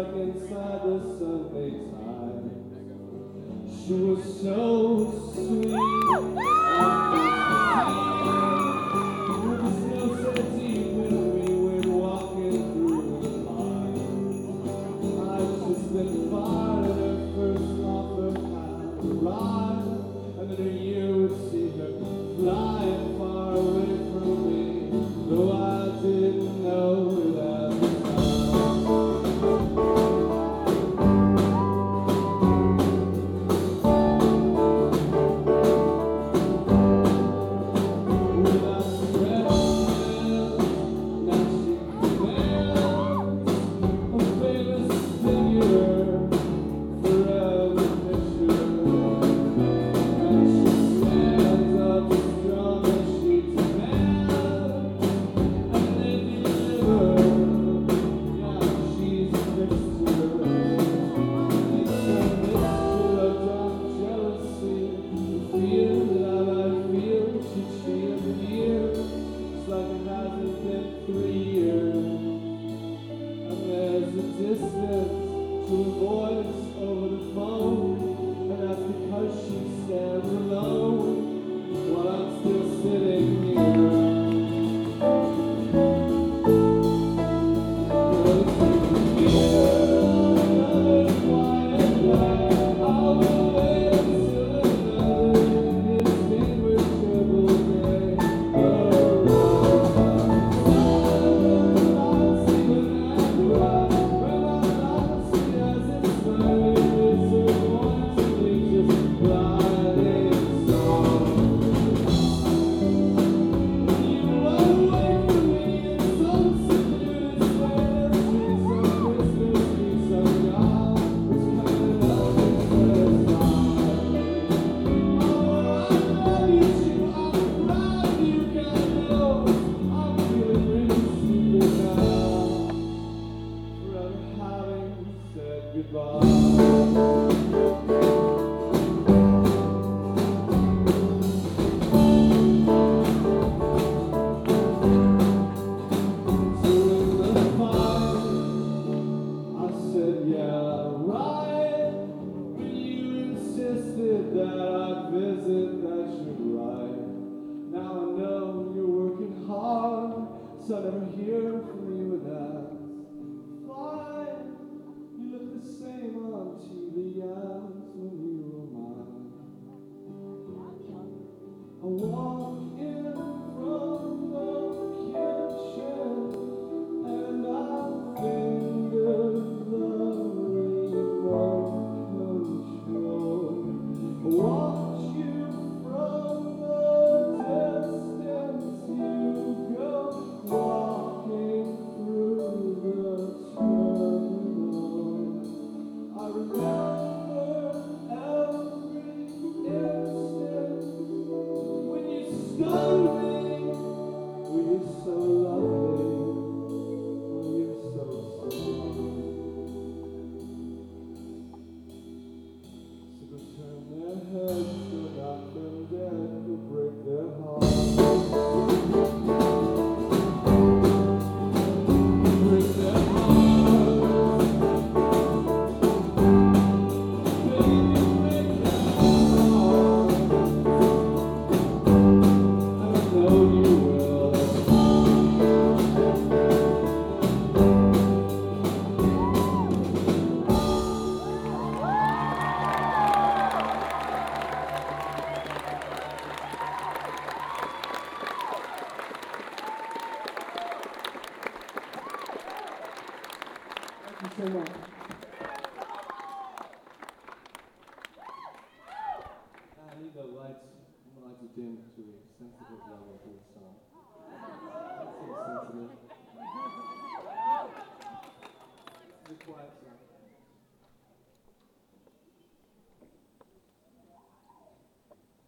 like inside the Sunday time. She was so sweet on Christmas Eve. The snow set deep when we went walking through the pine. I'd just been fired at her first offer had arrived, and then a year would see her flying far away from me, though I didn't know that. So I never hear from you and that's fine. You look the same on TV as when you were mine. I walk in from the kitchen and I think of the remote control. I watch you from the distance you go. Walking through the tunnel, I remember every instant when you stung me. When you're so lovely, when you're so smart. So go turn their heads, so knock them dead, go break their hearts. Thank you so much. I need the lights to dim to a sensitive level for the song. That's so sensitive. It's a quiet song.